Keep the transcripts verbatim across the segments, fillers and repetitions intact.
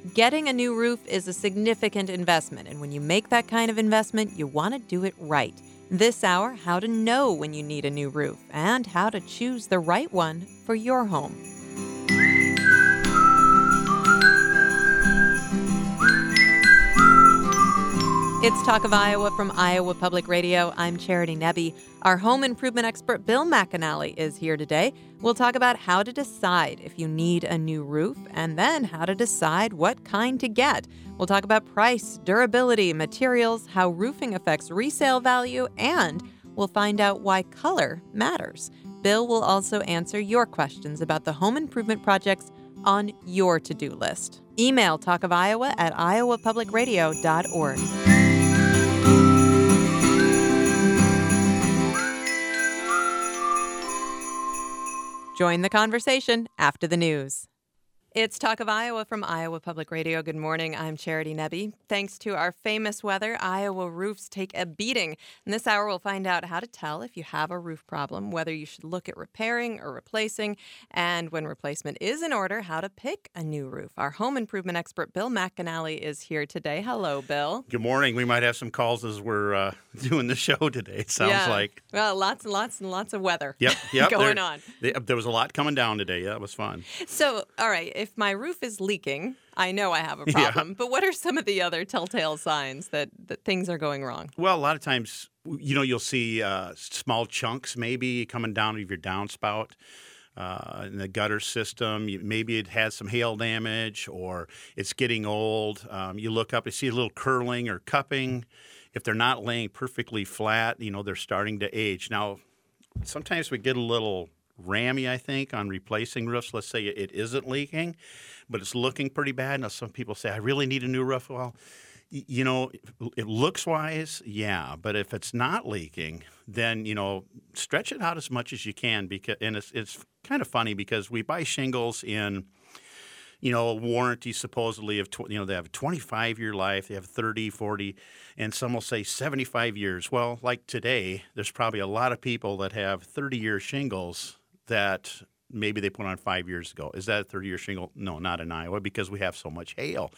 Getting a new roof is a significant investment, and when you make that kind of investment, you want to do it right. This hour, how to know when you need a new roof and how to choose the right one for your home. It's Talk of Iowa from Iowa Public Radio. I'm Charity Nebbe. Our home improvement expert, Bill McAnally, is here today. We'll talk about how to decide if you need a new roof and then how to decide what kind to get. We'll talk about price, durability, materials, how roofing affects resale value, and we'll find out why color matters. Bill will also answer your questions about the home improvement projects on your to-do list. Email talkofiowa at iowa public radio dot org. Join the conversation after the news. It's Talk of Iowa from Iowa Public Radio. Good morning. I'm Charity Nebbe. Thanks to our famous weather, Iowa roofs take a beating. In this hour, we'll find out how to tell if you have a roof problem, whether you should look at repairing or replacing, and when replacement is in order, how to pick a new roof. Our home improvement expert, Bill McAnally, is here today. Hello, Bill. Good morning. We might have some calls as we're uh, doing the show today, it sounds yeah. like. Well, lots and lots and lots of weather yep, yep, going there, on. There, there was a lot coming down today. That was fun. So, all right, if my roof is leaking, I know I have a problem. Yeah. But what are some of the other telltale signs that, that things are going wrong? Well, a lot of times, you know, you'll see uh, small chunks maybe coming down of your downspout. Uh, in the gutter system, you, maybe it has some hail damage or it's getting old. Um, you look up, you see a little curling or cupping. If they're not laying perfectly flat, you know, they're starting to age. Now, sometimes we get a little rammy, I think, on replacing roofs. Let's say it isn't leaking, but it's looking pretty bad. Now, some people say, I really need a new roof. Well, you know, it looks wise, yeah, but if it's not leaking, then, you know, stretch it out as much as you can. Because, and it's, it's kind of funny because we buy shingles in, you know, a warranty supposedly of, tw- you know, they have a twenty-five year life, they have thirty, forty, and some will say seventy-five years. Well, like today, there's probably a lot of people that have thirty year shingles that maybe they put on five years ago. Is that a thirty year shingle? No, not in Iowa because we have so much hail.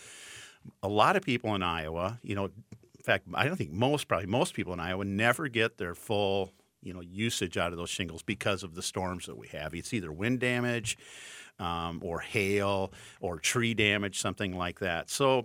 A lot of people in Iowa, you know, in fact, I don't think most, probably most people in Iowa never get their full, you know, usage out of those shingles because of the storms that we have. It's either wind damage um, or hail or tree damage, something like that. So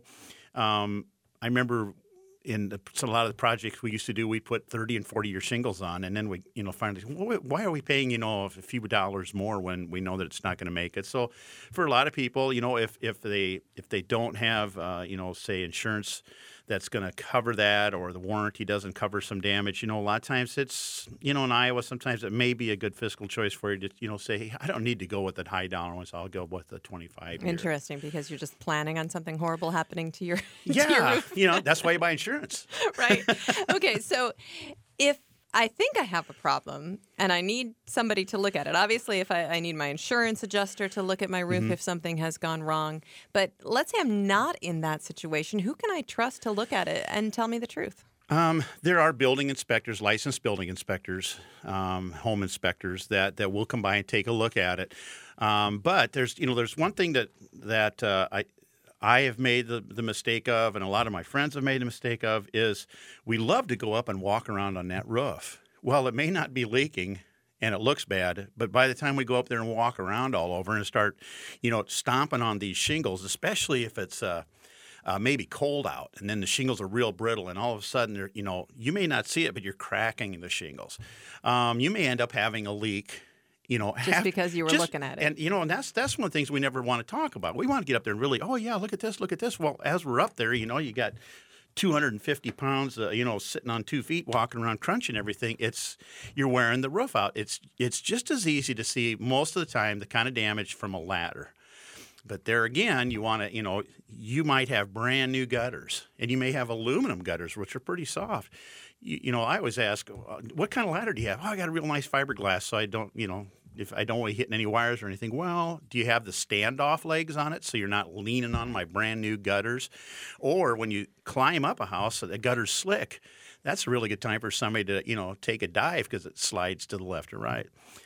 um, I remember in the, so a lot of the projects we used to do, we put thirty and forty year shingles on, and then we, you know, finally, well, why are we paying, you know, a few dollars more when we know that it's not going to make it? So, for a lot of people, you know, if if they if they don't have, uh, you know, say insurance that's going to cover that, or the warranty doesn't cover some damage, you know, a lot of times it's, you know, in Iowa, sometimes it may be a good fiscal choice for you to, you know, say, hey, I don't need to go with the high dollar ones. I'll go with the twenty-five year. Interesting, because you're just planning on something horrible happening to your yeah, to your roof. You know, that's why you buy insurance. Right. Okay, so if I think I have a problem and I need somebody to look at it. Obviously, if I, I need my insurance adjuster to look at my roof mm-hmm. if something has gone wrong. But let's say I'm not in that situation. Who can I trust to look at it and tell me the truth? Um, there are building inspectors, licensed building inspectors, um, home inspectors that, that will come by and take a look at it. Um, but there's, you know, there's one thing that that uh, I. I have made the, the mistake of, and a lot of my friends have made the mistake of, is we love to go up and walk around on that roof. Well, it may not be leaking and it looks bad, but by the time we go up there and walk around all over and start, you know, stomping on these shingles, especially if it's uh, uh, maybe cold out and then the shingles are real brittle and all of a sudden, they're, you know, you may not see it, but you're cracking the shingles. Um, you may end up having a leak. You know, just have, because you were just, looking at it. And, you know, and that's that's one of the things we never want to talk about. We want to get up there and really, oh, yeah, look at this, look at this. Well, as we're up there, you know, you got two hundred fifty pounds, uh, you know, sitting on two feet, walking around, crunching everything. It's you're wearing the roof out. It's it's just as easy to see most of the time the kind of damage from a ladder. But there again, you want to, you know, you might have brand new gutters, and you may have aluminum gutters, which are pretty soft. You, you know, I always ask, what kind of ladder do you have? Oh, I got a real nice fiberglass, so I don't, you know, if I don't want to hit any wires or anything. Well, do you have the standoff legs on it so you're not leaning on my brand new gutters? Or when you climb up a house, the gutter's slick. That's a really good time for somebody to, you know, take a dive because it slides to the left or right.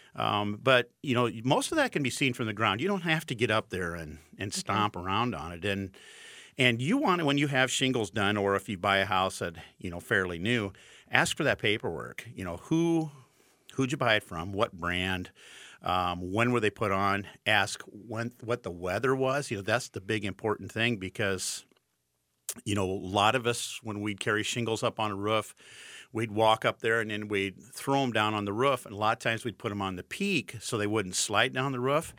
Um, but, you know, most of that can be seen from the ground. You don't have to get up there and, and stomp okay. around on it. And and you want to, when you have shingles done, or if you buy a house that, you know, fairly new, ask for that paperwork. You know, who, who'd you buy it from? What brand? Um, when were they put on? Ask when what the weather was. You know, that's the big important thing because, you know, a lot of us, when we'd carry shingles up on a roof, we'd walk up there and then we'd throw them down on the roof. And a lot of times we'd put them on the peak so they wouldn't slide down the roof.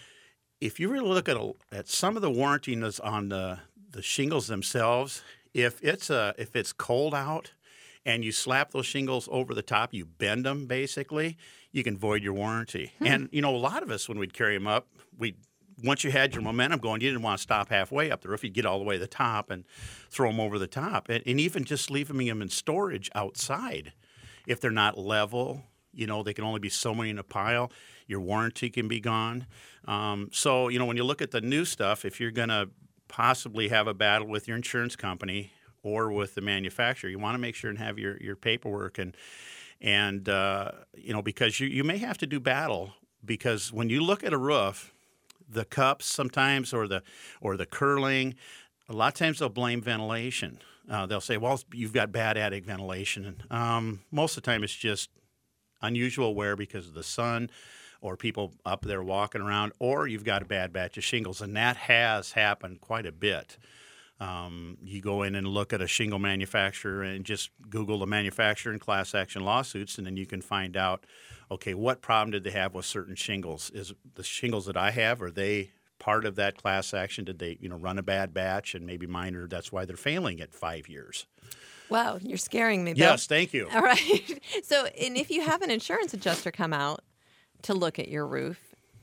If you really look at a, at some of the warranty on the, the shingles themselves, if it's a if it's cold out and you slap those shingles over the top, you bend them basically, you can void your warranty. Hmm. And, you know, a lot of us, when we'd carry them up, we'd once you had your momentum going, you didn't want to stop halfway up the roof. You'd get all the way to the top and throw them over the top. And, and even just leaving them in storage outside, if they're not level, you know, they can only be so many in a pile. Your warranty can be gone. Um, so, you know, when you look at the new stuff, if you're going to possibly have a battle with your insurance company or with the manufacturer, you want to make sure and have your, your paperwork. And, and uh, you know, because you, you may have to do battle because when you look at a roof, the cups sometimes or the or the curling, a lot of times they'll blame ventilation. Uh, they'll say, well, you've got bad attic ventilation. And, um, most of the time it's just unusual wear because of the sun or people up there walking around, or you've got a bad batch of shingles. And that has happened quite a bit. Um, you go in and look at a shingle manufacturer and just Google the manufacturer and class action lawsuits, and then you can find out, okay, what problem did they have with certain shingles? Is the shingles that I have, are they part of that class action? Did they, you know, run a bad batch and maybe minor? That's why they're failing at five years. Wow, you're scaring me, Bill. Yes, thank you. All right. So, and if you have an insurance adjuster come out to look at your roof,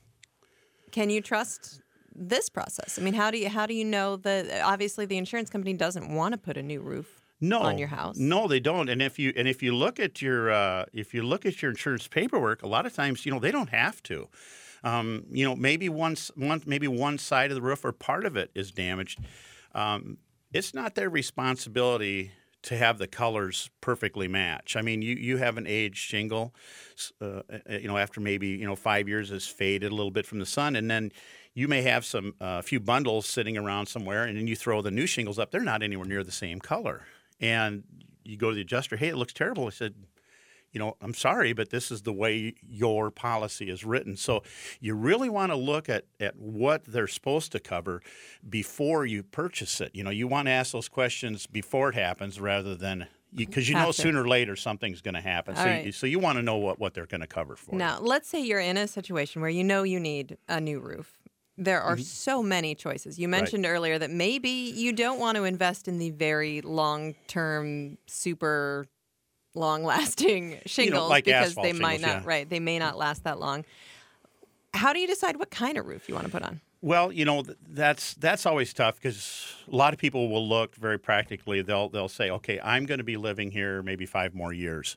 can you trust this process? I mean, how do you how do you know that obviously the insurance company doesn't want to put a new roof no, on your house? No, they don't. And if you and if you look at your uh, if you look at your insurance paperwork, a lot of times, you know, they don't have to. Um, you know, maybe one, one maybe one side of the roof or part of it is damaged. Um, it's not their responsibility to have the colors perfectly match. I mean, you, you have an aged shingle, uh, you know, after maybe, you know, five years has faded a little bit from the sun, and then you may have some a uh, few bundles sitting around somewhere, and then you throw the new shingles up. They're not anywhere near the same color. And you go to the adjuster, hey, it looks terrible. I said, you know, I'm sorry, but this is the way your policy is written. So you really want to look at, at what they're supposed to cover before you purchase it. You know, you want to ask those questions before it happens rather than because you, you know to. sooner or later something's going to happen. All so, right. you, so you want to know what, what they're going to cover for now, you. Let's say you're in a situation where you know you need a new roof. There are mm-hmm. so many choices. You mentioned right. earlier that maybe you don't want to invest in the very long-term, super long-lasting shingles you know, like because they shingles, might not yeah. right. They may not last that long. How do you decide what kind of roof you want to put on? Well, you know, that's that's always tough because a lot of people will look very practically. They'll they'll say, okay, I'm going to be living here maybe five more years.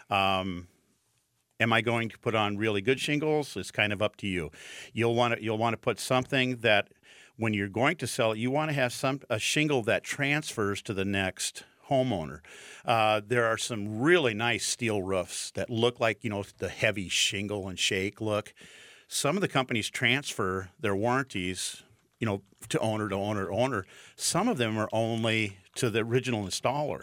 Um, am I going to put on really good shingles? It's kind of up to you. You'll want to you'll want to put something that when you're going to sell it, you want to have some a shingle that transfers to the next homeowner. Uh, there are some really nice steel roofs that look like, you know, the heavy shingle and shake look. Some of the companies transfer their warranties, you know, to owner to owner to owner. Some of them are only to the original installer.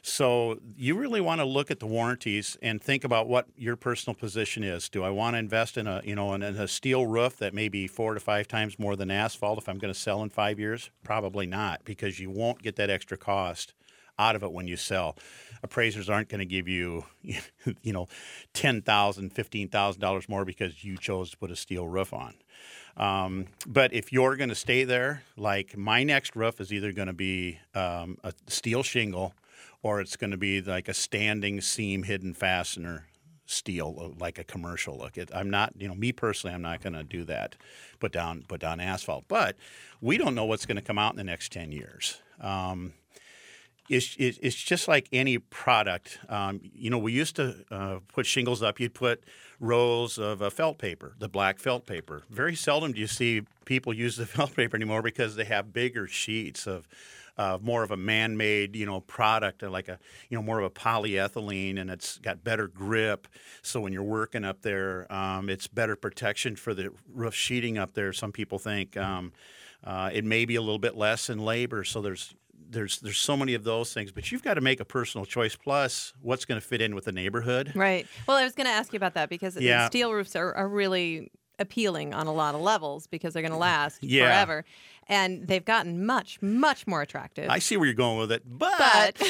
So you really want to look at the warranties and think about what your personal position is. Do I want to invest in a, you know, in a steel roof that may be four to five times more than asphalt if I'm going to sell in five years? Probably not, because you won't get that extra cost out of it when you sell. Appraisers aren't going to give you, you know, ten thousand dollars, fifteen thousand dollars more because you chose to put a steel roof on. Um, but if you're going to stay there, like my next roof is either going to be um, a steel shingle or it's going to be like a standing seam hidden fastener steel, like a commercial look. It, I'm not, you know, me personally, I'm not going to do that, put down, put down asphalt. But we don't know what's going to come out in the next ten years. Um, It's, it's it's just like any product. Um, you know, we used to uh, put shingles up. You'd put rolls of uh, felt paper, the black felt paper. Very seldom do you see people use the felt paper anymore because they have bigger sheets of uh, more of a man-made, you know, product, uh, like a, you know, more of a polyethylene, and it's got better grip. So when you're working up there, um, it's better protection for the roof sheeting up there. Some people think um, uh, it may be a little bit less in labor. So there's There's there's so many of those things, but you've got to make a personal choice. Plus, what's going to fit in with the neighborhood? Right. Well, I was going to ask you about that because Yeah. steel roofs are, are really appealing on a lot of levels because they're going to last Yeah. forever, and they've gotten much much more attractive. I see where you're going with it, but,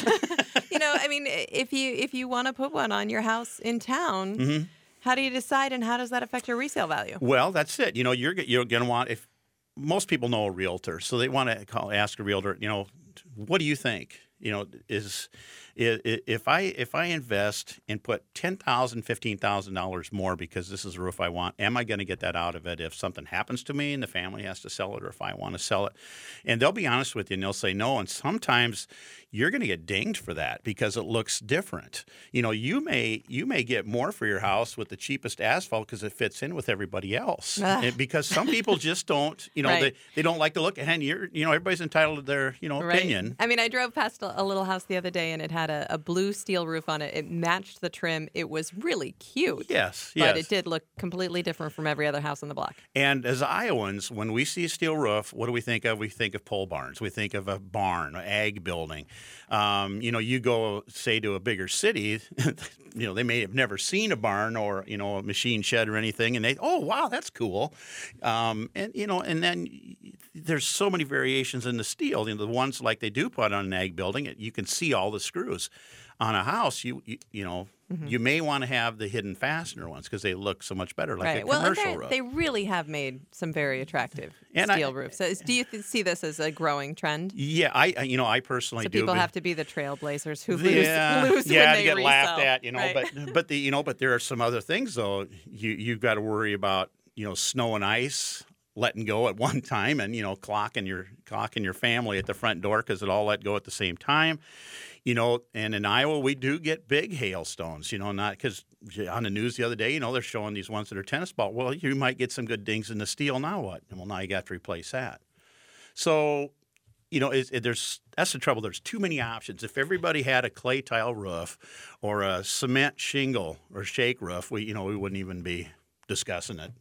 But you know, I mean, if you if you want to put one on your house in town, Mhm. how do you decide, and how does that affect your resale value? well, that's it. You know, you're you're going to want, if most people know a realtor, so they want to call ask a realtor. You know, what do you think? You know, is i- i- if I if I invest and put ten thousand, fifteen thousand dollars more because this is a roof I want, am I going to get that out of it if something happens to me and the family has to sell it, or if I want to sell it? And they'll be honest with you and they'll say no. And sometimes you're going to get dinged for that because it looks different. You know, you may you may get more for your house with the cheapest asphalt because it fits in with everybody else. Ugh. And because some people just don't, you know, Right. they, they don't like to look. And you're, you know, everybody's entitled to their, you know, Right. opinion. I mean, I drove past a, a little house the other day, and it had a, a blue steel roof on it. It matched the trim. It was really cute. Yes, But yes. it did look completely different from every other house on the block. And as Iowans, when we see a steel roof, what do we think of? We think of pole barns. We think of a barn, an ag building. Um, you know, you go, say, to a bigger city, you know, they may have never seen a barn or, you know, a machine shed or anything, and they, oh, wow, that's cool. Um, and, you know, and then there's so many variations in the steel. You know, the ones like they do put on an ag building, you can see all the screws. On a house, you you, you know, Mm-hmm. you may want to have the hidden fastener ones because they look so much better, like right. a Well, and commercial they- roof. they really have made some very attractive And I- steel roofs. So is- do you th- see this as a growing trend? Yeah, I I- you know I personally So do. people but- have to be the trailblazers who lose, yeah, lose yeah, when to they get resell. laughed at, you know. right? But but the you know, but there are some other things though. You you've got to worry about, you know, snow and ice letting go at one time, and you know, clocking your clocking your family at the front door because it all let go at the same time. You know, and in Iowa we do get big hailstones. You know, not because on the news the other day, you know, they're showing these ones that are tennis ball. Well, you might get some good dings in the steel. Now what? Well, now you got to replace that. So, you know, it, it, there's that's the trouble. There's too many options. If everybody had a clay tile roof or a cement shingle or shake roof, we you know we wouldn't even be discussing it.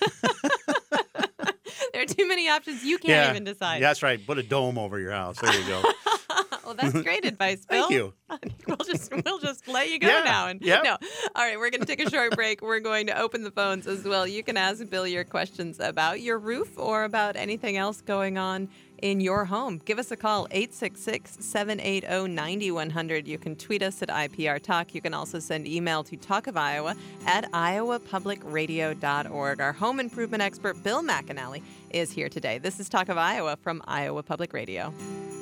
There are too many options. You can't even decide. That's right. Put a dome over your house. There you go. Well, that's great advice, Bill. Thank you. We'll just we'll just let you go Yeah, now. And yep. no, all right, we're going to take a short break. We're going to open the phones as well. You can ask Bill your questions about your roof or about anything else going on in your home. Give us a call, eight six six, seven eight zero, nine one zero zero. You can tweet us at I P R Talk. You can also send email to Talk of Iowa at iowa public radio dot org. Our home improvement expert, Bill McAnally, is here today. This is Talk of Iowa from Iowa Public Radio.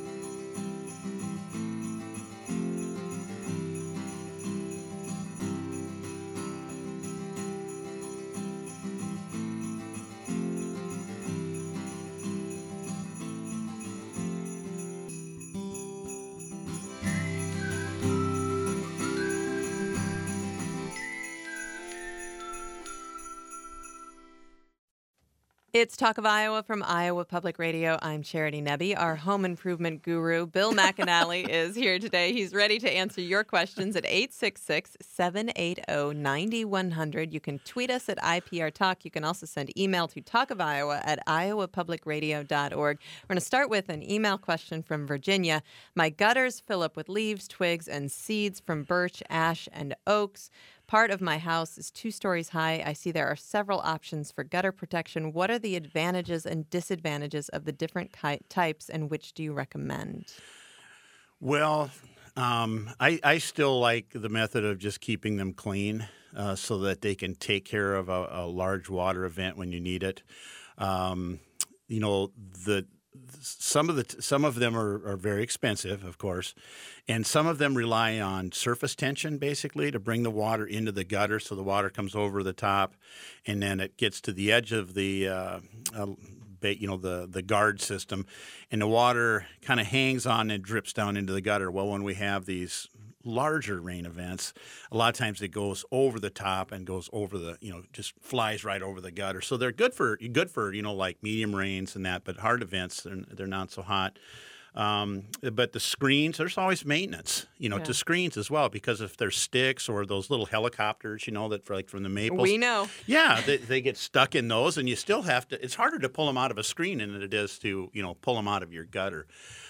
It's Talk of Iowa from Iowa Public Radio. I'm Charity Nebbe. Our home improvement guru, Bill McAnally, is here today. He's ready to answer your questions at eight six six, seven eight zero, nine one zero zero. You can tweet us at I P R Talk. You can also send email to talkofiowa at iowa public radio dot org. We're going to start with an email question from Virginia. My gutters fill up with leaves, twigs, and seeds from birch, ash, and oaks. Part of my house is two stories high. I see there are several options for gutter protection. What are the advantages and disadvantages of the different ki- types, and which do you recommend? Well, um, I, I still like the method of just keeping them clean uh, so that they can take care of a, a large water event when you need it. Um, you know, the some of the some of them are, are very expensive, of course, and some of them rely on surface tension basically to bring the water into the gutter, so the water comes over the top, and then it gets to the edge of the uh, uh, ba- you know, the the guard system, and the water kind of hangs on and drips down into the gutter. Well, when we have these larger rain events, a lot of times it goes over the top and goes over the, you know, just flies right over the gutter. So they're good for good for you know like medium rains and that, but hard events they're, they're not so hot. Um, but the screens, there's always maintenance, you know, Yeah. to screens as well, because if there's sticks or those little helicopters, you know, that for like from the Maples. We know. Yeah, they, they get stuck in those, and you still have to. It's harder to pull them out of a screen than it is to, you know, pull them out of your gutter.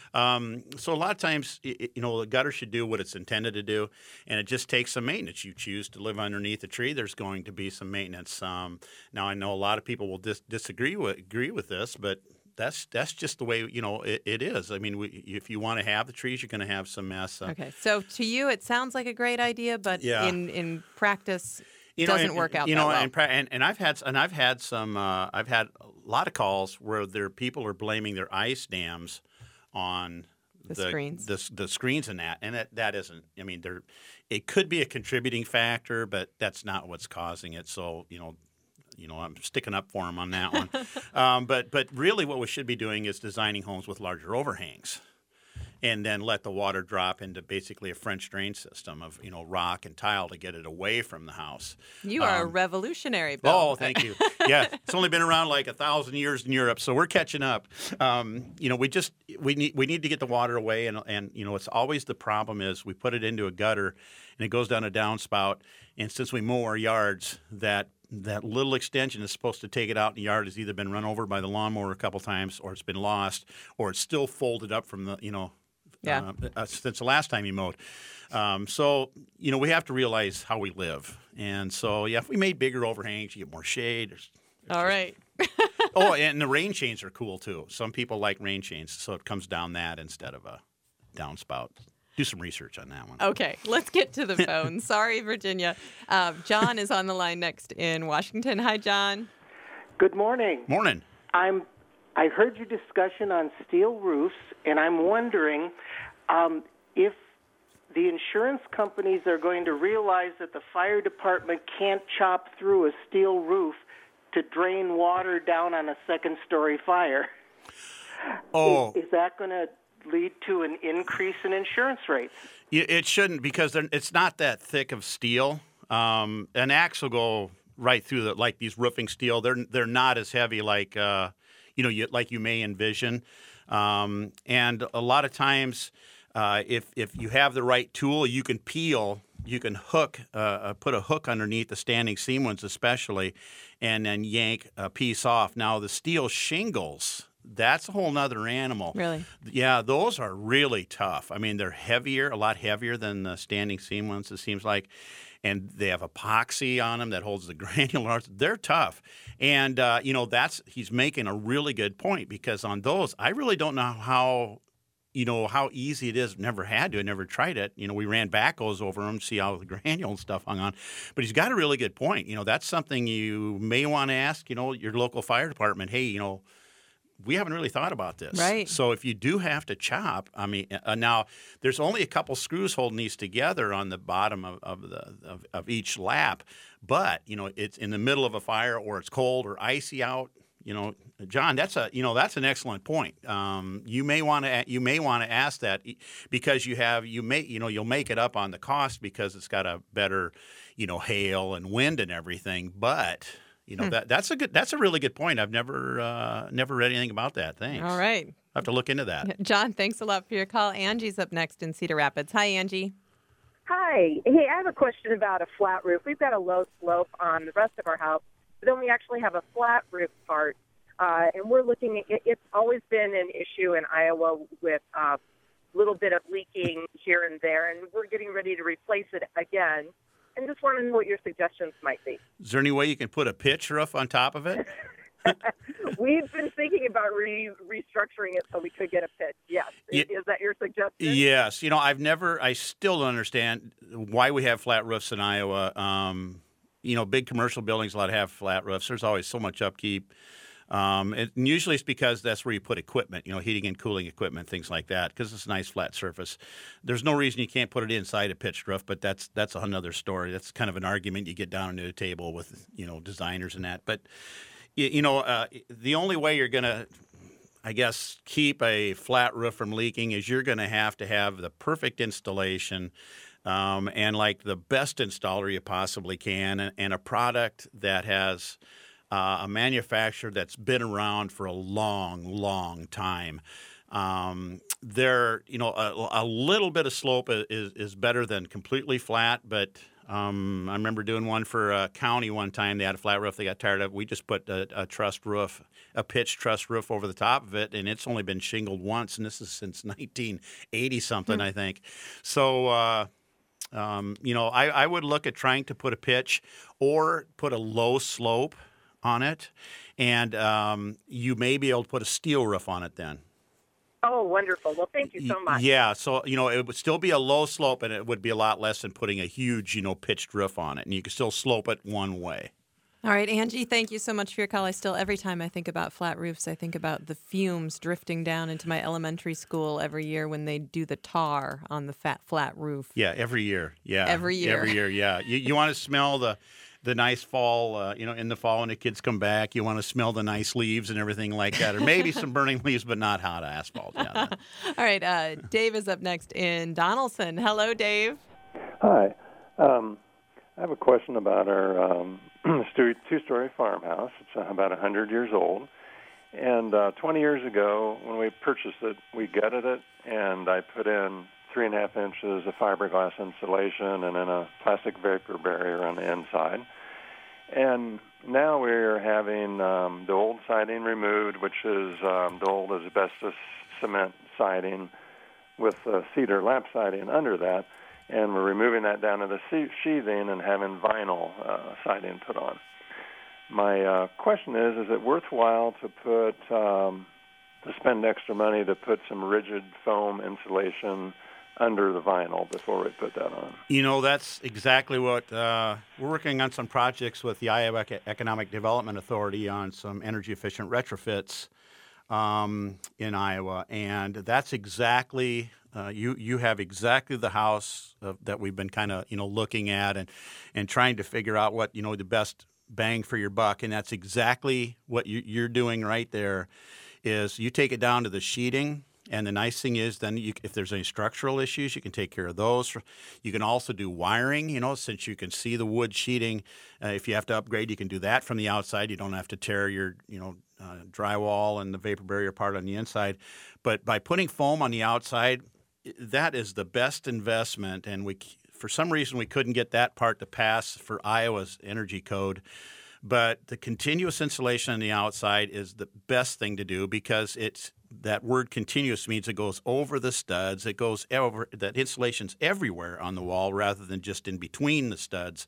Um, so a lot of times, it, you know, the gutter should do what it's intended to do, and it just takes some maintenance. You choose to live underneath a tree, there's going to be some maintenance. Um, now, I know a lot of people will dis- disagree with agree with this, but that's that's just the way, you know, it, it is. I mean, we, if you want to have the trees, you're going to have some mess. Uh, Okay. So to you, it sounds like a great idea, but Yeah. in, in practice, You know, doesn't and- work out You that know, well. and, pra- and and I've had and I've had some uh, I've had a lot of calls where there people are blaming their ice dams on The screens. the, the screens and that, and that, that isn't. I mean, there it could be a contributing factor, but that's not what's causing it. So you know. You know, I'm sticking up for them on that one. um, but but really what we should be doing is designing homes with larger overhangs, and then let the water drop into basically a French drain system of, you know, rock and tile to get it away from the house. You are a Um, revolutionary, Bill. Oh, thank you. Yeah, it's only been around like a thousand years in Europe, so we're catching up. Um, you know, we just we need we need to get the water away, and and you know, it's always the problem is we put it into a gutter, and it goes down a downspout, and since we mow our yards, that that little extension is supposed to take it out in the yard has either been run over by the lawnmower a couple times, or it's been lost, or it's still folded up from the, you know, Yeah. uh, uh, since the last time you mowed. Um, so, you know, we have to realize how we live. And so, yeah, if we made bigger overhangs, you get more shade. There's, there's All just- right. oh, and the rain chains are cool, too. Some people like rain chains, so it comes down that instead of a downspout. Do some research on that one. Okay, let's get to the phone. Sorry, Virginia. Uh, John is on the line next in Washington. Hi, John. Good morning. Morning. I'm. I heard your discussion on steel roofs, and I'm wondering um, if the insurance companies are going to realize that the fire department can't chop through a steel roof to drain water down on a second-story fire. Oh, Is, is that going to lead to an increase in insurance rates? y- it shouldn't, because they're- it's not that thick of steel. Um, an axe will go right through the, like these roofing steel. They're they're not as heavy like uh, you know, you, like you may envision. Um, and a lot of times, uh, if if you have the right tool, you can peel, you can hook, uh, uh, put a hook underneath the standing seam ones especially, and then yank a piece off. Now the steel shingles, that's a whole nother animal. Really? Yeah, those are really tough. I mean, they're heavier, a lot heavier than the standing seam ones, it seems like. And they have epoxy on them that holds the granular. They're tough. And, uh, you know, that's he's making a really good point, because on those, I really don't know how, you know, how easy it is. Never had to. I never tried it. You know, we ran backhoes over them to see how the granule and stuff hung on. But he's got a really good point. You know, that's something you may want to ask, you know, your local fire department. Hey, you know, we haven't really thought about this. Right. So if you do have to chop, I mean, uh, now there's only a couple screws holding these together on the bottom of, of the of, of each lap, but you know it's in the middle of a fire or it's cold or icy out. You know, John, that's a you know that's an excellent point. Um, you may want to you may want to ask that, because you have you may you know you'll make it up on the cost because it's got a better, you know, hail and wind and everything, but. You know, Hmm. that that's a good that's a really good point. I've never uh, never read anything about that. Thanks. All right. I have to look into that. John, thanks a lot for your call. Angie's up next in Cedar Rapids. Hi, Angie. Hi. Hey, I have a question about a flat roof. We've got a low slope on the rest of our house, but then we actually have a flat roof part, uh, and we're looking at it. It's always been an issue in Iowa with a uh, little bit of leaking here and there, and we're getting ready to replace it again. And just want to know what your suggestions might be. Is there any way you can put a pitch roof on top of it? We've been thinking about re- restructuring it so we could get a pitch. Yes. Ye- Is that your suggestion? Yes. You know, I've never, I still don't understand why we have flat roofs in Iowa. Um, you know, big commercial buildings, a lot have flat roofs. There's always so much upkeep. Um, and usually it's because that's where you put equipment, you know, heating and cooling equipment, things like that, because it's a nice flat surface. There's no reason you can't put it inside a pitched roof, but that's that's another story. That's kind of an argument you get down into the table with, you know, designers and that. But You, you know, uh, the only way you're going to, I guess, keep a flat roof from leaking is you're going to have to have the perfect installation um, and like the best installer you possibly can, and, and a product that has uh, a manufacturer that's been around for a long, long time. Um, there, you know, a, a little bit of slope is, is better than completely flat, but um, I remember doing one for a county one time. They had a flat roof. They got tired of it. We just put a, a truss roof, a pitched truss roof over the top of it, and it's only been shingled once, and this is since nineteen eighty something, mm-hmm. I think. So, uh, um, you know, I, I would look at trying to put a pitch or put a low slope on it, and um, you may be able to put a steel roof on it then. Oh, wonderful. Well, thank you so much. Yeah, so, you know, it would still be a low slope, and it would be a lot less than putting a huge, you know, pitched roof on it, and you could still slope it one way. All right, Angie, thank you so much for your call. I still, every time I think about flat roofs, I think about the fumes drifting down into my elementary school every year when they do the tar on the fat flat roof. Yeah, every year. Yeah. Every year. Every year, yeah. You, you want to smell the... the nice fall, uh, you know, in the fall when the kids come back, you want to smell the nice leaves and everything like that, or maybe some burning leaves, but not hot asphalt. Yeah. All right, uh, Dave is up next in Donaldson. Hello, Dave. Hi. Um, I have a question about our um, two-story farmhouse. It's uh, about one hundred years old. And uh, twenty years ago, when we purchased it, we gutted it, and I put in three and a half inches of fiberglass insulation and then a plastic vapor barrier on the inside. And now we're having um, the old siding removed, which is um, the old asbestos cement siding with uh, cedar lap siding under that. And we're removing that down to the sheathing and having vinyl uh, siding put on. My uh, question is, is it worthwhile to put, um, to spend extra money to put some rigid foam insulation under the vinyl before we put that on? You know, that's exactly what uh, we're working on some projects with the Iowa Economic Development Authority on some energy efficient retrofits um, in Iowa, and that's exactly uh, you. You have exactly the house uh, that we've been kind of you know looking at and and trying to figure out what you know the best bang for your buck, and that's exactly what you, you're doing right there. Is you take it down to the sheeting. And the nice thing is then you, if there's any structural issues, you can take care of those. You can also do wiring, you know, since you can see the wood sheeting. Uh, if you have to upgrade, you can do that from the outside. You don't have to tear your, you know, uh, drywall and the vapor barrier part on the inside. But by putting foam on the outside, that is the best investment. And we, for some reason, we couldn't get that part to pass for Iowa's energy code. But the continuous insulation on the outside is the best thing to do because it's that word continuous means it goes over the studs. It goes over that insulation's everywhere on the wall rather than just in between the studs.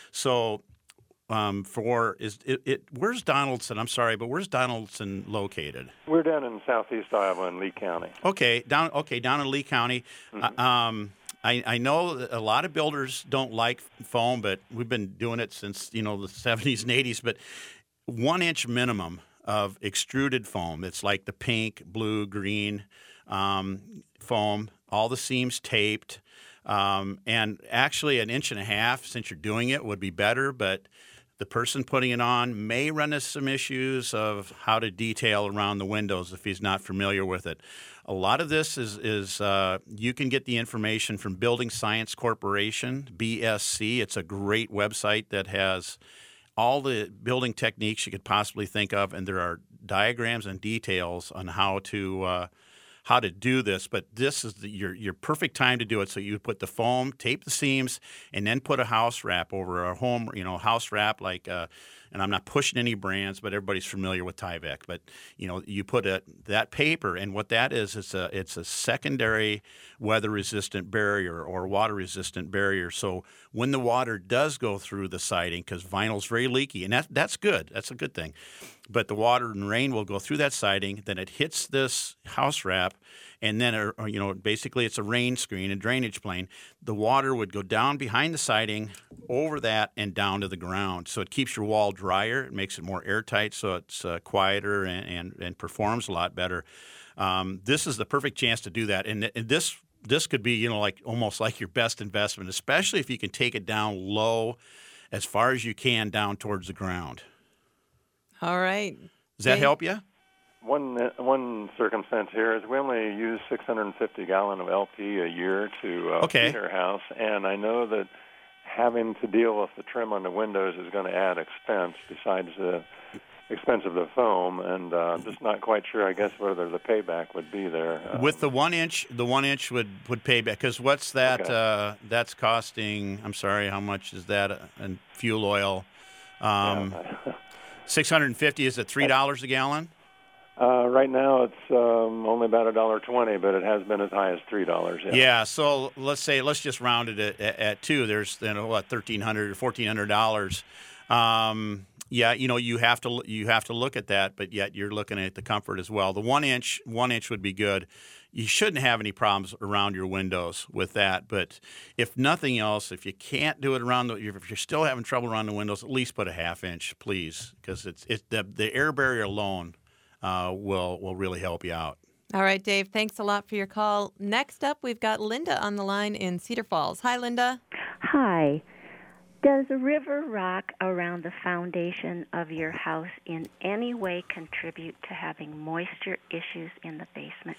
So um, for is it, it where's Donaldson? I'm sorry, but where's Donaldson located? We're down in southeast Iowa in Lee County. Okay, down okay down in Lee County. Mm-hmm. Uh, um, I, I know that a lot of builders don't like foam, but we've been doing it since you know the seventies and eighties. But one inch minimum of extruded foam. It's like the pink, blue, green um, foam. All the seams taped, um, and actually an inch and a half since you're doing it would be better. But the person putting it on may run into some issues of how to detail around the windows if he's not familiar with it. A lot of this is, is uh, you can get the information from Building Science Corporation, B S C. It's a great website that has all the building techniques you could possibly think of, and there are diagrams and details on how to uh, how to do this. But this is the, your your perfect time to do it. So you put the foam, tape the seams, and then put a house wrap over a home, you know, house wrap like. Uh, and I'm not pushing any brands, but everybody's familiar with Tyvek. But you know, you put a, that paper, and what that is, it's a it's a secondary weather-resistant barrier or water-resistant barrier. So when the water does go through the siding, because vinyl's very leaky, and that that's good, that's a good thing. But the water and rain will go through that siding, then it hits this house wrap, and then or, you know, basically it's a rain screen, a drainage plane. The water would go down behind the siding, over that, and down to the ground. So it keeps your wall drier. It makes it more airtight, so it's uh, quieter and, and and performs a lot better. Um, this is the perfect chance to do that, and, and this this could be you know like almost like your best investment, especially if you can take it down low, as far as you can down towards the ground. All right. Does that Dave? help you? One one circumstance here is we only use six hundred fifty gallon of L P a year to uh, Okay. heat our house, and I know that having to deal with the trim on the windows is going to add expense besides the expense of the foam, and uh, I'm just not quite sure, I guess, whether the payback would be there. Um, With the one inch, the one inch would, would pay back. Because what's that? Okay. Uh, that's costing, I'm sorry, how much is that in fuel oil? Um, yeah. six hundred fifty, is it three dollars a gallon? Uh, right now, it's um, only about a dollar twenty, but it has been as high as three dollars. Yeah. Yeah, so let's say, let's just round it at, at, at two. There's, you know, what, thirteen hundred dollars or fourteen hundred dollars. Um, yeah, you know, you have to you have to look at that, but yet you're looking at the comfort as well. The one inch, one inch would be good. You shouldn't have any problems around your windows with that. But if nothing else, if you can't do it around the, if you're still having trouble around the windows, at least put a half inch, please, because it's it's the, the air barrier alone uh, will will really help you out. All right, Dave, thanks a lot for your call. Next up, we've got Linda on the line in Cedar Falls. Hi, Linda. Hi. Does a river rock around the foundation of your house in any way contribute to having moisture issues in the basement?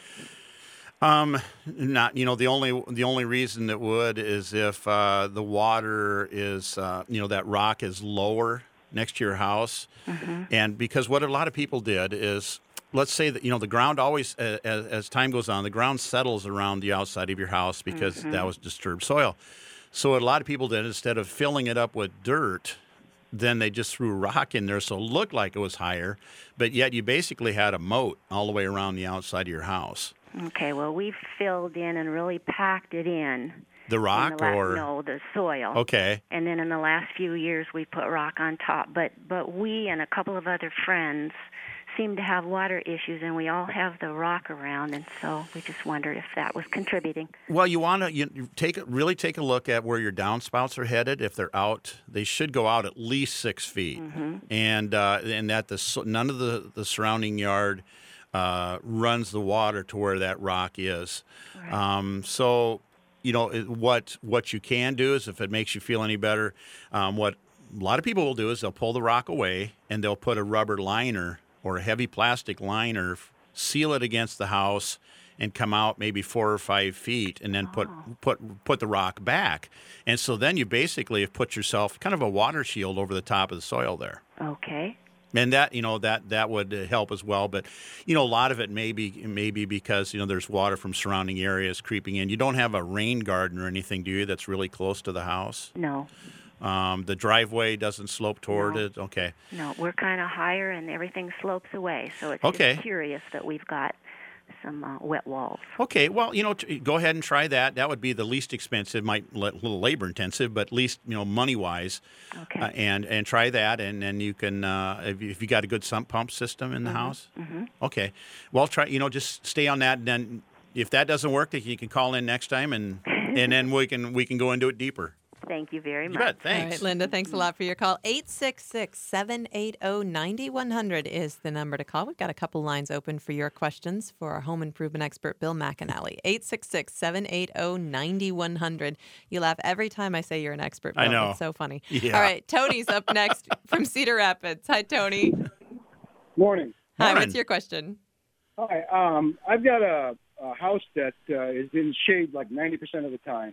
Um, not, you know, the only the only reason it would is if uh, the water is, uh, you know, that rock is lower next to your house. Mm-hmm. And because what a lot of people did is, let's say that, you know, the ground always, uh, as, as time goes on, the ground settles around the outside of your house because Mm-hmm. that was disturbed soil. So what a lot of people did, instead of filling it up with dirt, then they just threw rock in there so it looked like it was higher, but yet you basically had a moat all the way around the outside of your house. Okay, well, we've filled in and really packed it in. The in rock the la- or? No, the soil. Okay. And then in the last few years, we put rock on top. But but we and a couple of other friends seem to have water issues, and we all have the rock around, and so we just wondered if that was contributing. Well, you want to you you take a- really take a look at where your downspouts are headed. If they're out, they should go out at least six feet, Mm-hmm. and uh, and that the so- none of the, the surrounding yard uh, runs the water to where that rock is. Right. Um, so, you know it, what what you can do is, if it makes you feel any better, um, what a lot of people will do is they'll pull the rock away and they'll put a rubber liner or a heavy plastic liner, seal it against the house, and come out maybe four or five feet, and then put put put the rock back. And so then you basically have put yourself kind of a water shield over the top of the soil there. Okay. And that, you know, that that would help as well. But, you know, a lot of it may be, may be because, you know, there's water from surrounding areas creeping in. You don't have a rain garden or anything, do you, that's really close to the house? No. Um, the driveway doesn't slope toward No. it? Okay. No, we're kind of higher, and everything slopes away, so it's Okay. just curious that we've got some uh, wet walls. Okay, well, you know, t- go ahead and try that. That would be the least expensive, might a little labor intensive, but at least, you know, money wise. Okay. Uh, and and try that, and then you can, uh, if, you, if you got a good sump pump system in the house. Mm-hmm. Okay, well, try, you know, just stay on that, and then if that doesn't work, then you can call in next time, and and then we can we can go into it deeper. Thank you very You much. bet. All Thanks. right, Linda, thanks a lot for your call. eight six six, seven eight zero, nine one zero zero is the number to call. We've got a couple lines open for your questions for our home improvement expert, Bill McAnally. eight six six, seven eight zero, nine one zero zero. You laugh every time I say you're an expert, Bill. I know. It's so funny. Yeah. All right, Tony's up next from Cedar Rapids. Hi, Tony. Morning. Hi, Morning. what's your question? Hi. Um, I've got a, a house that uh, is in shade like ninety percent of the time,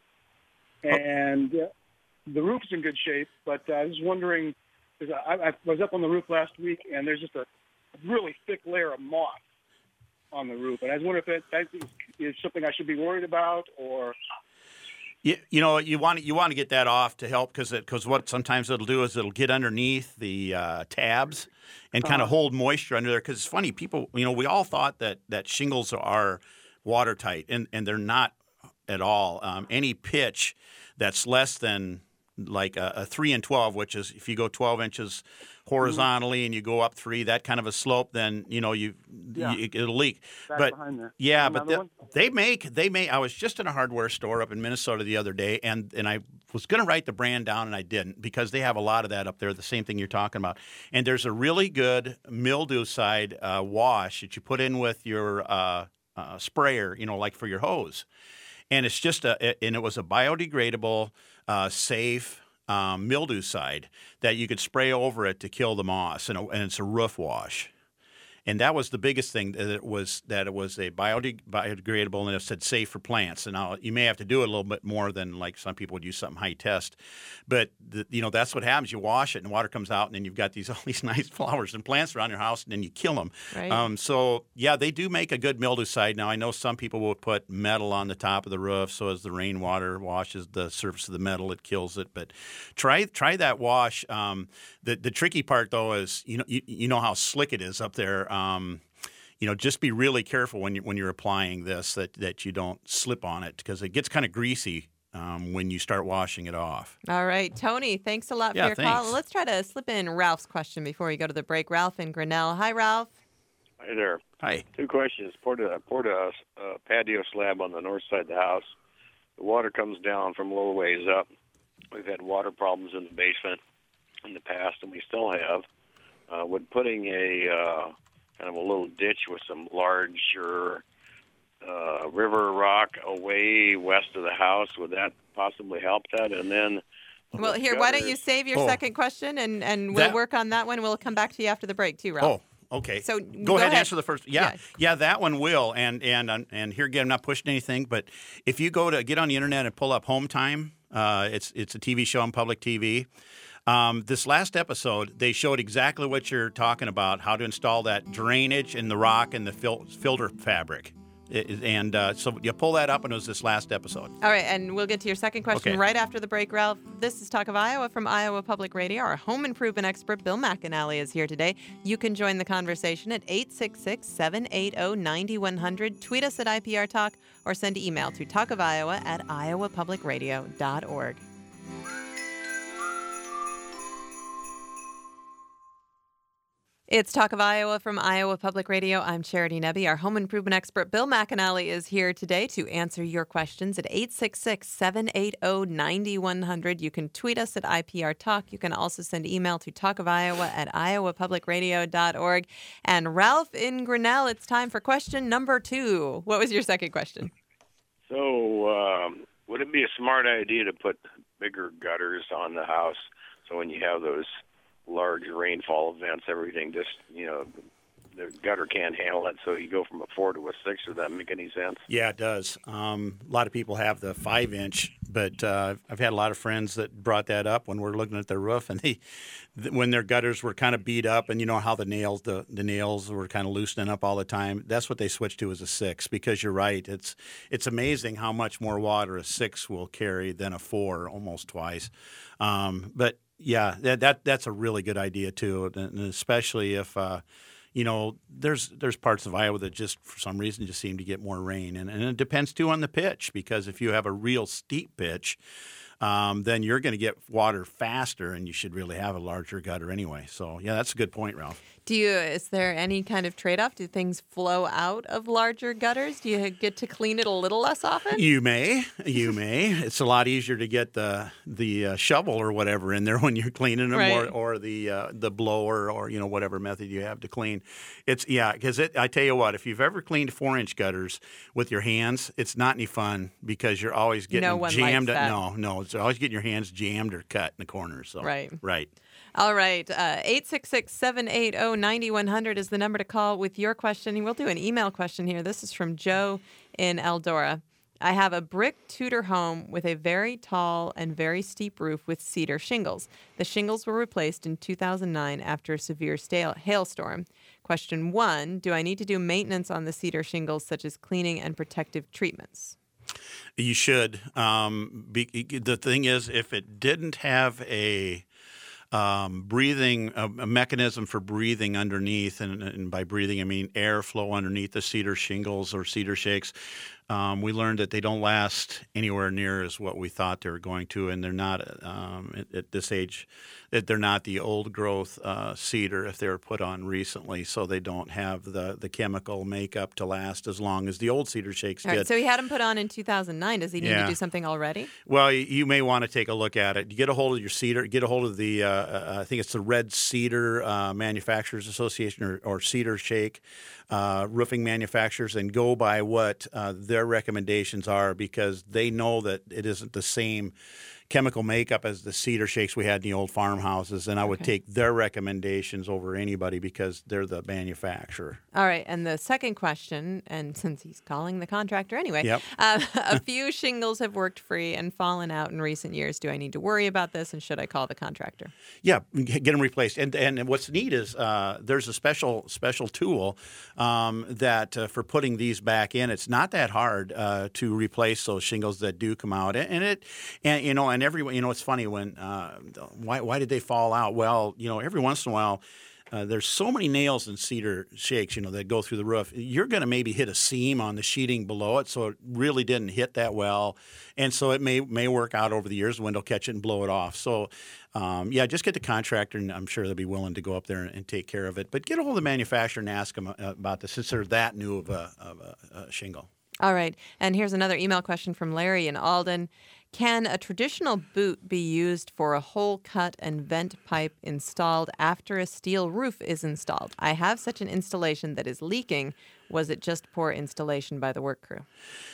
and uh, the roof's in good shape. But uh, I was wondering, because I, I was up on the roof last week, and there's just a really thick layer of moss on the roof, and I was wondering if that, that is, is something I should be worried about, or You, you know, you want to, you want to get that off to help, because because what sometimes it'll do is it'll get underneath the uh, tabs and kind of hold moisture under there. Because it's funny, people, you know, we all thought that that shingles are watertight, and, and they're not at all. Um, any pitch that's less than like a, a three and twelve, which is if you go twelve inches horizontally and you go up three, that kind of a slope, then you know you, Yeah. you it'll leak. back But behind there. yeah, but Another the, one? they make they make. I was just in a hardware store up in Minnesota the other day, and and I was going to write the brand down, and I didn't, because they have a lot of that up there. The same thing you're talking about. And there's a really good mildew-side uh, wash that you put in with your uh, uh, sprayer, you know, like for your hose. And it's just a, and it was a biodegradable, uh, safe um, mildewcide that you could spray over it to kill the moss, and, and it's a roof wash. And that was the biggest thing, that it was that it was a biodeg- biodegradable, and it said safe for plants. And now you may have to do it a little bit more than like some people would use something high test, but the, you know that's what happens. You wash it, and water comes out, and then you've got these all these nice flowers and plants around your house, and then you kill them. Right. Um, so yeah, they do make a good mildewcide. Now I know some people will put metal on the top of the roof, so as the rainwater washes the surface of the metal, it kills it. But try try that wash. Um, the the tricky part though is you know you, you know how slick it is up there. Um, you know, just be really careful when you when you're applying this that, that you don't slip on it because it gets kind of greasy um, when you start washing it off. All right, Tony, thanks a lot Yeah, for your thanks. call. Let's try to slip in Ralph's question before we go to the break. Ralph in Grinnell. Hi, Ralph. Hi there. Hi. Two questions. Poured a, poured a, a patio slab on the north side of the house. The water comes down from a little ways up. We've had water problems in the basement in the past, and we still have. Uh, would putting a uh, kind of a little ditch with some larger uh, river rock away west of the house, would that possibly help that? And then Well, here, why don't you gutters- save your Oh. second question, and, and we'll That- work on that one. We'll come back to you after the break, too, Ralph. Oh, okay. So go, go ahead and ahead. answer the first. Yeah, Yeah. yeah, that one will. And and and here again, I'm not pushing anything, but if you go to get on the internet and pull up Home Time, uh, it's it's a T V show on public T V. Um, this last episode, they showed exactly what you're talking about, how to install that drainage in the rock and the fil- filter fabric. It- and uh, so you pull that up, and it was this last episode. All right, and we'll get to your second question Okay. right after the break, Ralph. This is Talk of Iowa from Iowa Public Radio. Our home improvement expert, Bill McAnally, is here today. You can join the conversation at eight six six, seven eight zero, nine one zero zero. Tweet us at I P R Talk or send an email to talkofiowa at iowa public radio dot org. It's Talk of Iowa from Iowa Public Radio. I'm Charity Nebbe. Our home improvement expert, Bill McAnally, is here today to answer your questions at eight six six, seven eight zero, nine one zero zero. You can tweet us at I P R Talk. You can also send email to talkofiowa at iowa public radio dot org. And Ralph in Grinnell, it's time for question number two. What was your second question? So, um, would it be a smart idea to put bigger gutters on the house so when you have those large rainfall events, everything just, you know, the gutter can't handle it, so you go from a four to a six? Does that make any sense? Yeah, it does. Um, a lot of people have the five inch, but uh, I've had a lot of friends that brought that up when we're looking at their roof, and they, th- when their gutters were kind of beat up, and you know how the nails, the, the nails were kind of loosening up all the time. That's what they switched to as a six, because you're right. It's it's amazing how much more water a six will carry than a four, almost twice. Um, but yeah, that, that that's a really good idea too, and especially if. Uh, You know, there's there's parts of Iowa that just for some reason just seem to get more rain, and, and it depends too on the pitch, because if you have a real steep pitch, um, then you're going to get water faster, and you should really have a larger gutter anyway. So yeah, that's a good point, Ralph. Do you? Is there any kind of trade-off? Do things flow out of larger gutters? Do you get to clean it a little less often? You may, you may. It's a lot easier to get the the uh, shovel or whatever in there when you're cleaning them, Right. or, or the uh, the blower, or you know whatever method you have to clean. It's yeah, because it. I tell you what, if you've ever cleaned four inch gutters with your hands, it's not any fun because you're always getting No one jammed. likes that. No, no, it's always getting your hands jammed or cut in the corners. So Right. right. All right. Uh, eight six six, seven eight zero, nine one zero zero is the number to call with your question. And we'll do an email question here. This is from Joe in Eldora. I have a brick Tudor home with a very tall and very steep roof with cedar shingles. The shingles were replaced in two thousand nine after a severe stale hailstorm. Question one, do I need to do maintenance on the cedar shingles, such as cleaning and protective treatments? You should. Um, be, the thing is, if it didn't have a um, breathing, a, a mechanism for breathing underneath, and, and by breathing I mean airflow underneath the cedar shingles or cedar shakes, um, we learned that they don't last anywhere near as what we thought they were going to, and they're not um, at, at this age. That they're not the old growth uh, cedar if they were put on recently, so they don't have the, the chemical makeup to last as long as the old cedar shakes All did. right, so he had them put on in two thousand nine. Does he need Yeah. to do something already? Well, you- you may want to take a look at it. You get a hold of your cedar. Get a hold of the. Uh, uh, I think it's the Red Cedar uh, Manufacturers Association, or, or Cedar Shake uh, Roofing Manufacturers, and go by what uh, their recommendations are, because they know that it isn't the same chemical makeup as the cedar shakes we had in the old farmhouses, and I would Okay. take their recommendations over anybody because they're the manufacturer. All right. And the second question, and since he's calling the contractor anyway, Yep. uh, a few shingles have worked free and fallen out in recent years. Do I need to worry about this, and should I call the contractor? Yeah, get them replaced. And and what's neat is uh, there's a special special tool um, that uh, for putting these back in. It's not that hard uh, to replace those shingles that do come out. And it, and you know, and everyone, you know, it's funny when uh, why why did they fall out? Well, you know, every once in a while. Uh, there's so many nails in cedar shakes, you know, that go through the roof. You're going to maybe hit a seam on the sheeting below it, so it really didn't hit that well, and so it may may work out over the years. The wind will catch it and blow it off. So, um, yeah, just get the contractor, and I'm sure they'll be willing to go up there and, and take care of it. But get a hold of the manufacturer and ask them uh, about this, since they're that new of a, of a, a shingle. All right. And here's another email question from Larry in Alden. Can a traditional boot be used for a hole cut and vent pipe installed after a steel roof is installed? I have such an installation that is leaking. Was it just poor installation by the work crew?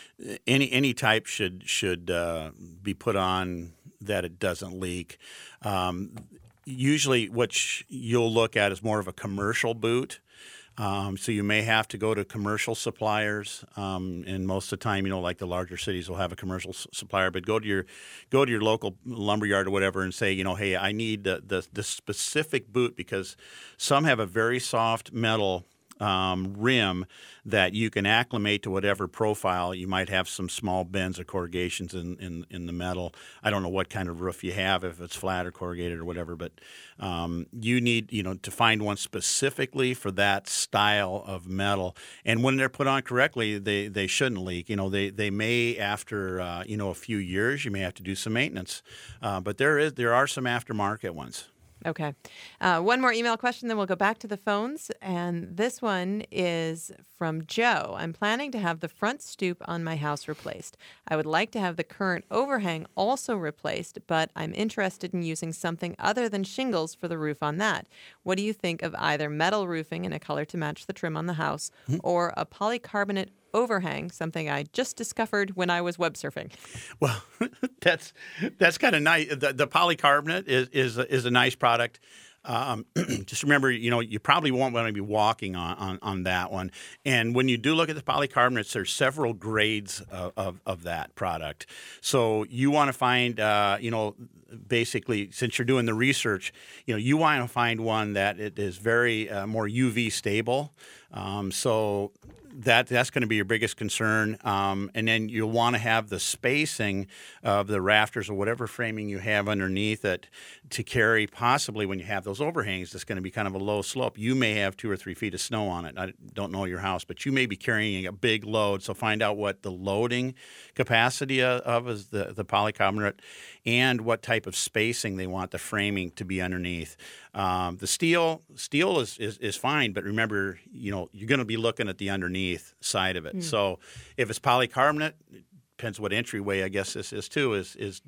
Any any type should should uh, be put on that it doesn't leak. Um, usually, what sh- you'll look at is more of a commercial boot. Um, so you may have to go to commercial suppliers, um, and most of the time, you know, like the larger cities will have a commercial s- supplier. But go to your go to your local lumberyard or whatever and say, you know, hey, I need the the, the specific boot, because some have a very soft metal um, rim that you can acclimate to whatever profile. You might have some small bends or corrugations in, in, in the metal. I don't know what kind of roof you have, if it's flat or corrugated or whatever, but um, you need, you know, to find one specifically for that style of metal. And when they're put on correctly, they, they shouldn't leak. You know, they, they may, after, uh, you know, a few years, you may have to do some maintenance. Uh, but there is there are some aftermarket ones. Okay. Uh, one more email question, then we'll go back to the phones. And this one is from Joe. I'm planning to have the front stoop on my house replaced. I would like to have the current overhang also replaced, but I'm interested in using something other than shingles for the roof on that. What do you think of either metal roofing in a color to match the trim on the house, mm-hmm. or a polycarbonate overhang, something I just discovered when I was web surfing? Well, that's that's kind of nice. The, the polycarbonate is is a, is a nice product. Um, just remember, you know, you probably won't want to be walking on, on, on that one. And when you do look at the polycarbonates, there's several grades of, of, of that product. So you want to find, uh, you know, basically, since you're doing the research, you know, you want to find one that it is very uh, more U V stable. Um, so that that's going to be your biggest concern. Um, and then you'll want to have the spacing of the rafters or whatever framing you have underneath it to carry, possibly when you have those overhangs, that's going to be kind of a low slope. You may have two or three feet of snow on it. I don't know your house, but you may be carrying a big load. So find out what the loading capacity of is the, the polycarbonate, and what type of spacing they want the framing to be underneath. Um, the steel steel is, is, is fine, but remember, you know, you're going to be looking at the underneath side of it. Mm. So if it's polycarbonate, it depends what entryway, I guess this is too, is is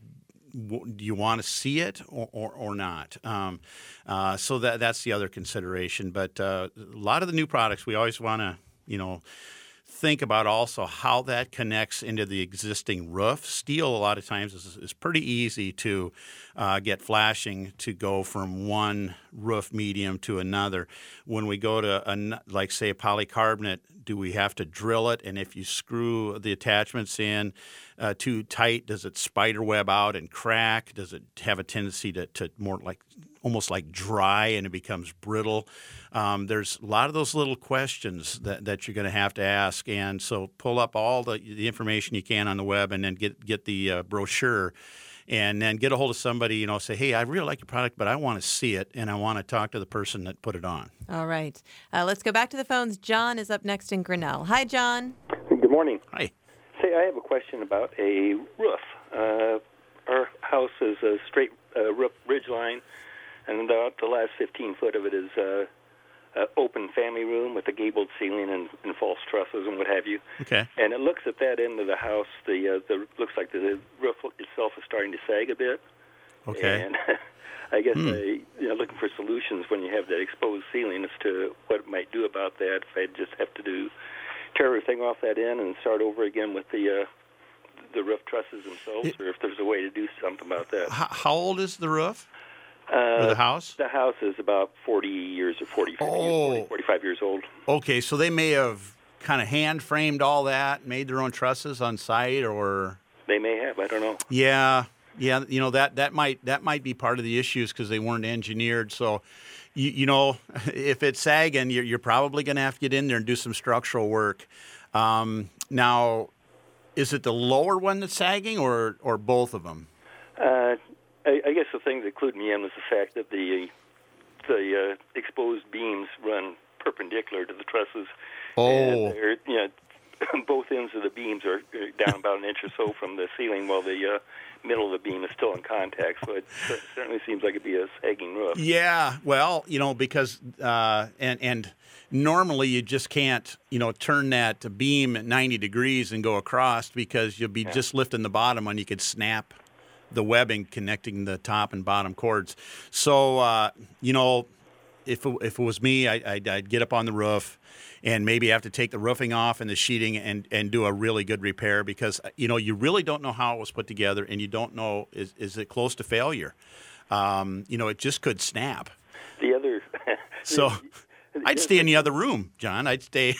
do you want to see it or, or, or not? Um, uh, so that that's the other consideration. But uh, a lot of the new products, we always want to, you know, think about also how that connects into the existing roof. Steel, a lot of times, is, is pretty easy to uh, get flashing to go from one roof medium to another. When we go to, a, like, say, a polycarbonate, do we have to drill it? And if you screw the attachments in uh, too tight, does it spider web out and crack? Does it have a tendency to, to more like almost like dry and it becomes brittle? Um, there's a lot of those little questions that, that you're going to have to ask. And so pull up all the, the information you can on the web, and then get, get the uh, brochure, and then get a hold of somebody, you know, say, hey, I really like your product, but I want to see it, and I want to talk to the person that put it on. All right. Uh, let's go back to the phones. John is up next in Grinnell. Hi, John. Good morning. Hi. Say, I have a question about a roof. Uh, our house is a straight uh, roof ridge line, and about the last fifteen foot of it is uh, an open family room with a gabled ceiling and, and false trusses and what have you. Okay. And it looks at that end of the house, the uh, the looks like the roof itself is starting to sag a bit. Okay. And I guess hmm. I, you know, looking for solutions when you have that exposed ceiling as to what it might do about that. If I just have to do tear everything off that end and start over again with the uh, the roof trusses themselves, It, or if there's a way to do something about that. how, how old is the roof? Uh, or the house? The house is about forty years or forty-five, Oh. years, forty, forty-five years old. Okay, so they may have kind of hand framed all that, made their own trusses on site, or They may have. I don't know. yeah, yeah. You know that that might that might be part of the issues because they weren't engineered. So, you you know, if it's sagging, you're you're probably going to have to get in there and do some structural work. Um, now, is it the lower one that's sagging, or or both of them? Uh, I, I guess the thing that clued me in was the fact that the the uh, exposed beams run perpendicular to the trusses. Oh. And they're, you know, both ends of the beams are down about an inch or so from the ceiling, while the uh, middle of the beam is still in contact. So it certainly seems like it'd be a sagging roof. Yeah, well, you know, because uh, and and normally you just can't, you know, turn that beam at ninety degrees and go across because you'll be Yeah. just lifting the bottom when you could snap the webbing connecting the top and bottom cords. So, uh, you know, if it, if it was me, I, I'd, I'd get up on the roof and maybe have to take the roofing off and the sheeting and, and do a really good repair because, you know, you really don't know how it was put together and you don't know, is, is it close to failure? Um, you know, it just could snap. The other... So I'd stay in the other room, John. I'd stay.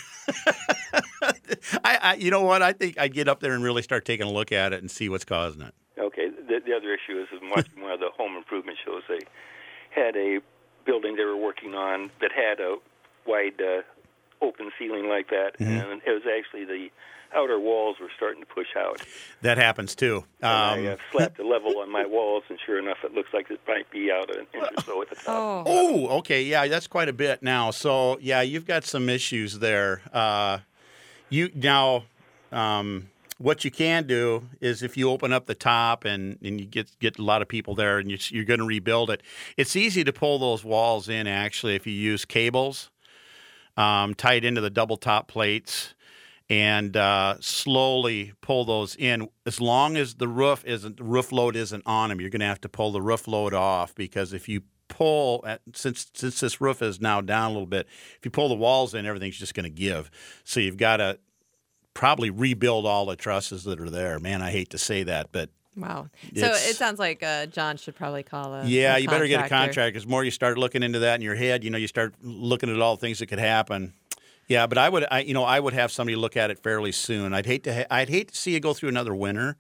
I, I, you know what? I think I'd get up there and really start taking a look at it and see what's causing it. Okay. The, the other issue is in watching one of the home improvement shows, they had a building they were working on that had a wide uh, open ceiling like that, Mm-hmm. and it was actually the outer walls were starting to push out. That happens too. And Um, I uh, slapped a level on my walls, and sure enough, it looks like it might be out an inch or so at the top. Oh. Oh, okay. Yeah, that's quite a bit now. So, yeah, you've got some issues there. Uh, you now, um, what you can do is if you open up the top and, and you get get a lot of people there and you're, you're going to rebuild it, it's easy to pull those walls in, actually, if you use cables um, tied into the double top plates and uh, slowly pull those in. As long as the roof isn't, the roof load isn't on them, you're going to have to pull the roof load off because if you pull, at, since since this roof is now down a little bit, if you pull the walls in, everything's just going to give. So you've got to probably rebuild all the trusses that are there. Man, I hate to say that, but Wow. So It's- it sounds like uh, John should probably call a yeah, a you better get a contractor. contract. Because the more you start looking into that in your head, you know, you start looking at all the things that could happen. Yeah, but I would, I, you know, I would have somebody look at it fairly soon. I'd hate to, ha- I'd hate to see it go through another winter,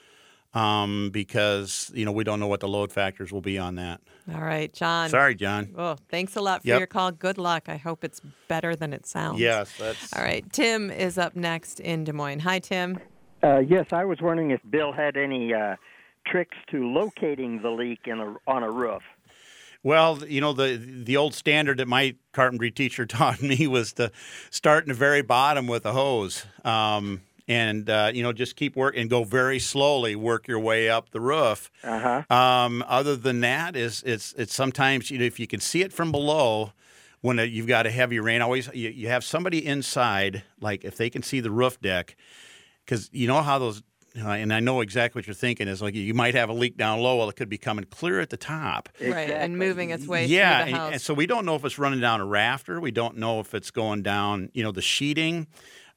um, because you know we don't know what the load factors will be on that. All right, John. Sorry, John. Well, thanks a lot for Yep. your call. Good luck. I hope it's better than it sounds. Yes, that's All right, Tim is up next in Des Moines. Hi, Tim. Uh, yes, I was wondering if Bill had any uh, tricks to locating the leak in a, on a roof. Well, you know, the the old standard that my carpentry teacher taught me was to start in the very bottom with a hose, um, and uh, you know, just keep working and go very slowly, work your way up the roof. Uh-huh. Um, other than that, is it's it's sometimes, you know, if you can see it from below, when you've got a heavy rain, always you, you have somebody inside, like if they can see the roof deck, because you know how those. Uh, and I know exactly what you're thinking is like you might have a leak down low. Well, it could be coming clear at the top. Right, and moving its way yeah, through the and, house. and so we don't know if it's running down a rafter. We don't know if it's going down, you know, the sheeting.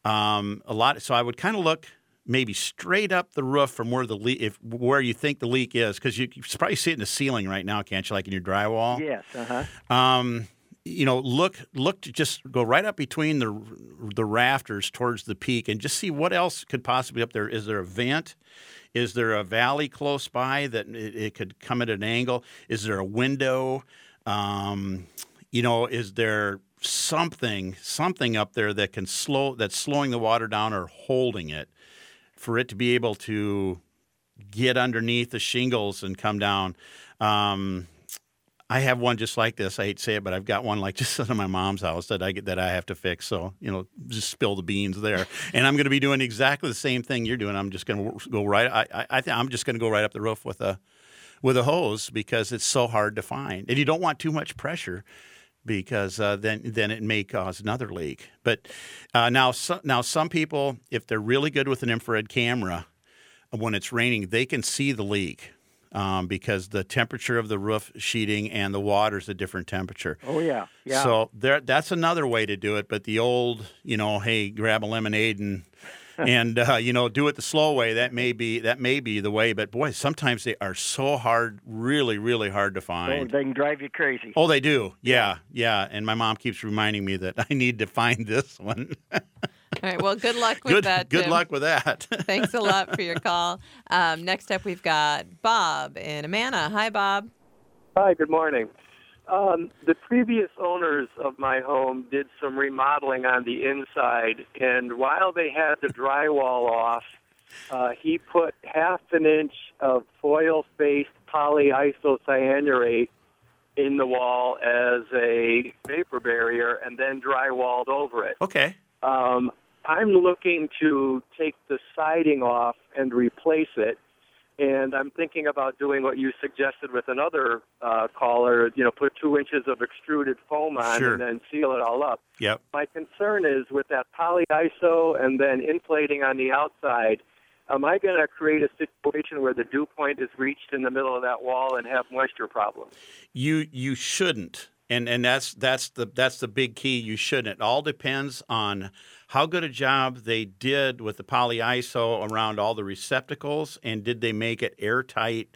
Um, a lot. So I would kind of look maybe straight up the roof from where the leak, if where you think the leak is, because you, you probably see it in the ceiling right now, can't you? Like in your drywall. Yes, uh-huh. Um, you know, look, look to just go right up between the the rafters towards the peak and just see what else could possibly be up there. Is there a vent? Is there a valley close by that it, it could come at an angle? Is there a window? Um, you know, is there something something up there that can slow that's slowing the water down or holding it for it to be able to get underneath the shingles and come down? Um, I have one just like this. I hate to say it, but I've got one like just in my mom's house that I get that I have to fix. So, you know, just spill the beans there. And I'm going to be doing exactly the same thing you're doing. I'm just going to go right. I, I, I think I'm just going to go right up the roof with a with a hose because it's so hard to find, and you don't want too much pressure because uh, then then it may cause another leak. But uh, now so, now some people, if they're really good with an infrared camera, when it's raining, they can see the leak. Um, because the temperature of the roof sheeting and the water is a different temperature. Oh, yeah, yeah. So there, that's another way to do it. But the old, you know, hey, grab a lemonade and and uh, you know, do it the slow way. That may be that may be the way. But boy, sometimes they are so hard, really, really hard to Oh, find. they can drive you crazy. Oh, they do. Yeah, yeah. And my mom keeps reminding me that I need to find this one. All right. Well, good luck with good, that. Good Tim. luck with that. Thanks a lot for your call. Um, next up, we've got Bob in Amana. Hi, Bob. Hi, good morning. Um, the previous owners of my home did some remodeling on the inside, and while they had the drywall off, uh, he put half an inch of foil-faced polyisocyanurate in the wall as a vapor barrier and then drywalled over it. Okay. Um, I'm looking to take the siding off and replace it. And I'm thinking about doing what you suggested with another uh, caller, you know, put two inches of extruded foam on Sure. and then seal it all up. Yep. My concern is with that polyiso and then inflating on the outside, am I going to create a situation where the dew point is reached in the middle of that wall and have moisture problems? You you shouldn't. And and that's that's the that's the big key. You shouldn't. It all depends on how good a job they did with the polyiso around all the receptacles, and did they make it airtight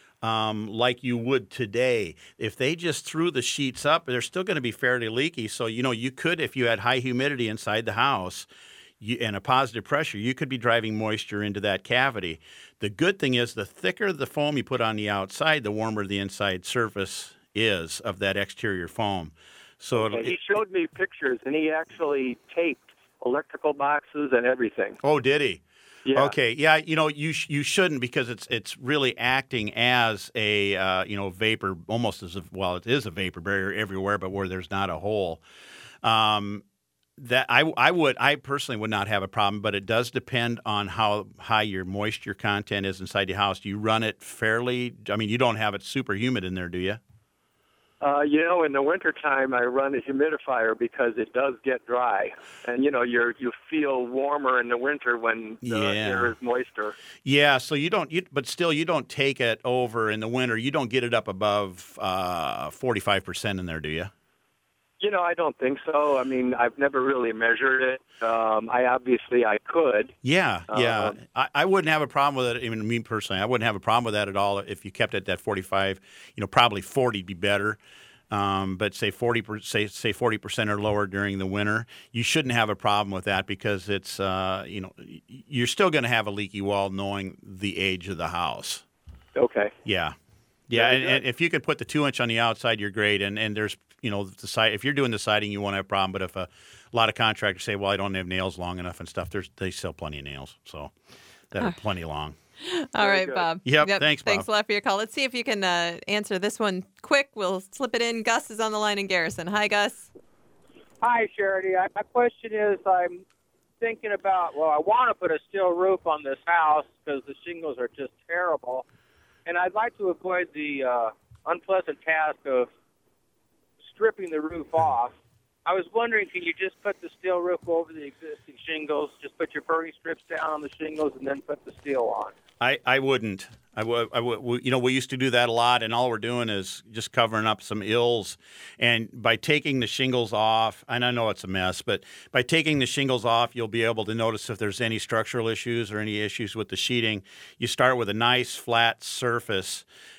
um, like you would today. If they just threw the sheets up, they're still going to be fairly leaky. So, you know, you could, if you had high humidity inside the house you, and a positive pressure, you could be driving moisture into that cavity. The good thing is the thicker the foam you put on the outside, the warmer the inside surface is of that exterior foam. So Okay, it'll, he showed me pictures, and he actually taped electrical boxes and everything. Oh, did he? Yeah. Okay. Yeah. You know, you sh- you shouldn't, because it's it's really acting as a uh, you know vapor, almost as a, well, it is a vapor barrier everywhere, but where there's not a hole. Um, that I I would I personally would not have a problem, but it does depend on how high your moisture content is inside your house. Do you run it fairly? I mean, you don't have it super humid in there, do you? Uh, you know, in the wintertime, I run a humidifier because it does get dry, and you know, you're you feel warmer in the winter when the Yeah. air is moister. Yeah, so you don't, you, but still, you don't take it over in the winter. You don't get it up above uh, forty-five percent in there, do you? You know, I don't think so. I mean, I've never really measured it. Um, I obviously I could. Yeah, yeah. Um, I, I wouldn't have a problem with it. Even me personally, I wouldn't have a problem with that at all if you kept it at that forty-five. You know, probably forty would be better. Um, but say forty, per, say say forty percent or lower during the winter, you shouldn't have a problem with that, because it's uh, you know, you're still going to have a leaky wall knowing the age of the house. Okay. Yeah. Yeah, Very and, and if you could put the two inch on the outside, you're great. And and there's, you know, the side. If you're doing the siding, you won't have a problem. But if a, a lot of contractors say, well, I don't have nails long enough and stuff, there's they sell plenty of nails, so that are plenty long. All right, Bob. Yep, thanks, Bob. Thanks a lot for your call. Let's see if you can uh, answer this one quick. We'll slip it in. Gus is on the line in Garrison. Hi, Gus. Hi, Charity. I, my question is, I'm thinking about, well, I want to put a steel roof on this house because the shingles are just terrible, and I'd like to avoid the uh, unpleasant task of stripping the roof off. I was wondering, can you just put the steel roof over the existing shingles, just put your furry strips down on the shingles, and then put the steel on? I, I wouldn't. I would. I would. You know, we used to do that a lot, and all we're doing is just covering up some ills. And by taking the shingles off, and I know it's a mess, but by taking the shingles off, you'll be able to notice if there's any structural issues or any issues with the sheeting. You start with a nice flat surface.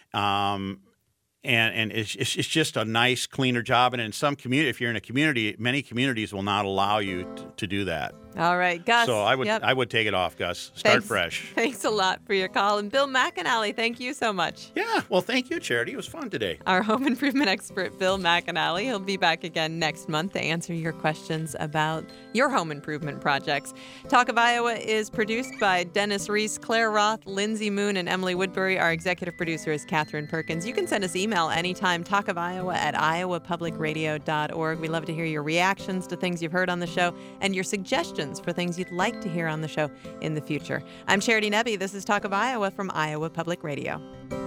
Um, And and it's, it's it's just a nice, cleaner job. And in some community, if you're in a community, many communities will not allow you to, to do that. All right, Gus. So I would Yep. I would take it off, Gus. Start Thanks. fresh. Thanks a lot for your call. And Bill McAnally, thank you so much. Yeah, well, thank you, Charity. It was fun today. Our home improvement expert, Bill McAnally. He'll be back again next month to answer your questions about your home improvement projects. Talk of Iowa is produced by Dennis Reese, Claire Roth, Lindsay Moon, and Emily Woodbury. Our executive producer is Catherine Perkins. You can send us email anytime, talk of Iowa at iowa public radio dot org. We love to hear your reactions to things you've heard on the show and your suggestions for things you'd like to hear on the show in the future. I'm Charity Nebbe. This is Talk of Iowa from Iowa Public Radio.